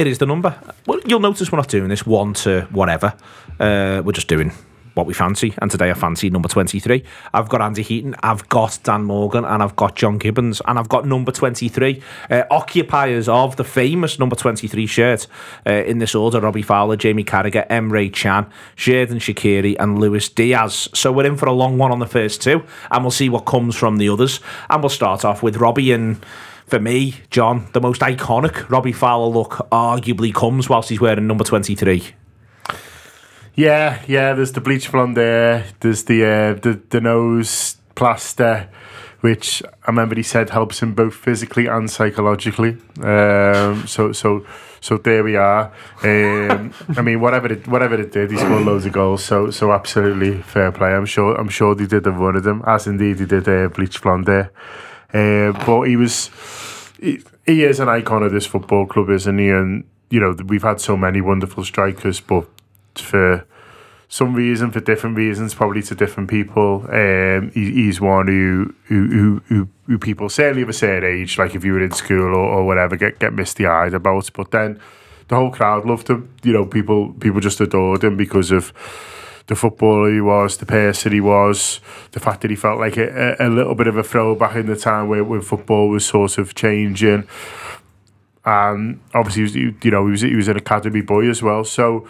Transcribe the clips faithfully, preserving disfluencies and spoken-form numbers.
It is the number. Well, you'll notice we're not doing this one to whatever. Uh, we're just doing what we fancy, and today I fancy number twenty-three. I've got Andy Heaton, I've got Dan Morgan, and I've got John Gibbons, and I've got number twenty-three. Uh, occupiers of the famous number twenty-three shirt uh, in this order: Robbie Fowler, Jamie Carragher, Emre Can, Xherdan Shaqiri, and Luis Diaz. So we're in for a long one on the first two, and we'll see what comes from the others. And we'll start off with Robbie, and for me, John, the most iconic Robbie Fowler look arguably comes whilst he's wearing number twenty-three. Yeah, yeah. There's the bleach blonde there. There's the uh, the the nose plaster, which I remember he said helps him both physically and psychologically. Um, so so so there we are. Um, I mean, whatever it whatever it did, he scored loads of goals. So so absolutely fair play. I'm sure I'm sure he did have one of them, as indeed he did uh, bleach blonde there. Uh, but he was he, he is an icon of this football club, isn't he? And you know, we've had so many wonderful strikers, but for some reason, for different reasons, probably to different people, um, he, he's one who who, who who people certainly of a certain age, like if you were in school or, or whatever, get get misty eyed about. But then the whole crowd loved him. You know, people people just adored him because of the footballer he was, the person he was, the fact that he felt like a, a, a little bit of a throwback in the time where, where football was sort of changing. And obviously, he was, you know, he was he was an academy boy as well, so.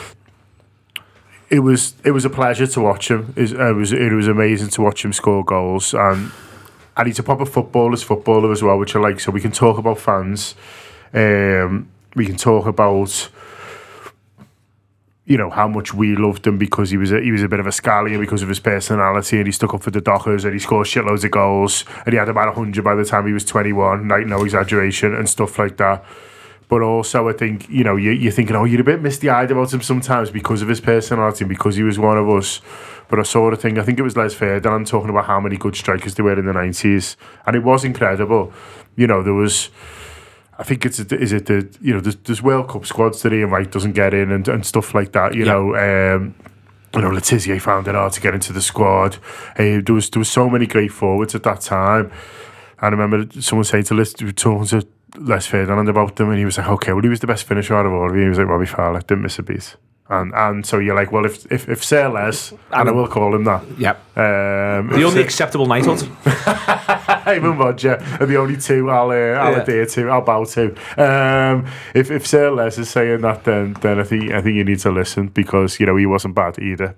It was it was a pleasure to watch him. It was it was amazing to watch him score goals, and and he's a proper footballer's footballer as well, which I like. So we can talk about fans, um, we can talk about you know how much we loved him because he was a, he was a bit of a scallion because of his personality, and he stuck up for the Dockers and he scored shitloads of goals, and he had about a hundred by the time he was twenty-one, like no exaggeration and stuff like that. But also, I think, you know, you, you're thinking, oh, you're a bit misty-eyed about him sometimes because of his personality, because he was one of us. But I saw the thing, I think it was Les Ferdinand talking about how many good strikers there were in the nineties. And it was incredible. You know, there was, I think it's, is it the, you know, there's, there's World Cup squads that Ian Wright doesn't get in and, and stuff like that, you yeah. know. Um, you know, Letizia found it hard to get into the squad. Uh, there was there was so many great forwards at that time. And I remember someone saying to Les, talking to Les Ferdinand about them, and he was like, okay, well, he was the best finisher out of all of you. He was like, Robbie Fowler, didn't miss a beat. And and so you're like, well, if if, if Sir Les, and I will call him that. Yep. Um, the only acceptable knighthood. Him and Roger are the only two I'll, uh, I'll yeah. adhere to, I'll bow to. Um, if if Sir Les is saying that, then then I think I think you need to listen, because, you know, he wasn't bad either.